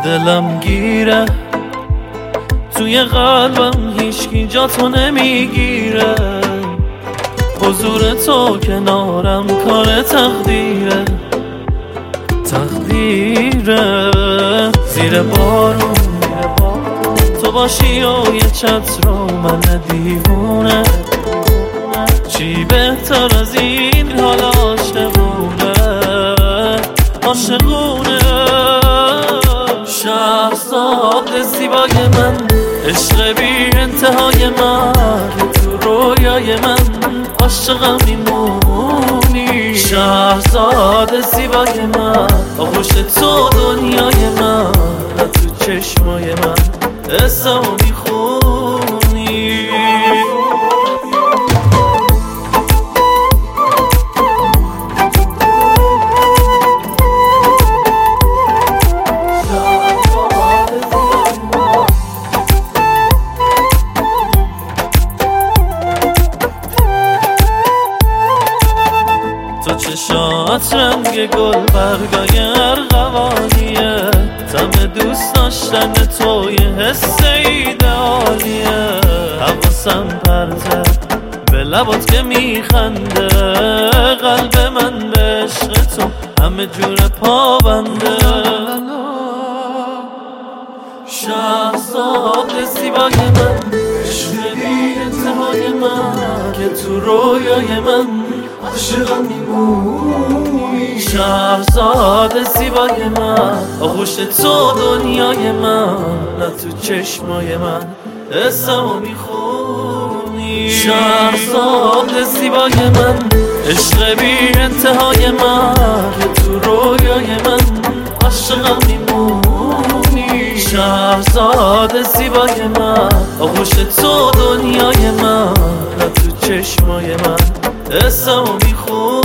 دلم گیره، توی قلبم هیچکی جا تو نمیگیره. حضور تو کنارم کار تقدیره، تقدیره. زیر بارون تو باشی و یه چتر و من دیوونه. چی بهتر از این حال عاشقونه. شهرزاد زیبای من، عشق بی انتهای من، تو رویای من عاشقم میمونی. شهرزاد زیبای من، آغوش تو دنیای من، تو چشمای من اسمو میخونی. تو چشات رنگ گل برگای ارغوانیه، تم دوست داشتن تو یه حس ایدئالیه. حواسم پرته به لبات که میخنده، قلب من به عشق تو همه جور پابنده. شهرزاد زیبای من، عشق بی انتهای من، که تو رویای من عاشقم میمونی. شهرزاد زیبای من، آغوش تو دنیای من، نه تو چشمای من اسمو میخونی. شهرزاد زیبای من، عشق بی انتهای من، که تو رویای من عاشقم میمونی. شهرزاد زیبای من، آغوش تو دنیای من، نه تو چشمای من اسمو میخونی.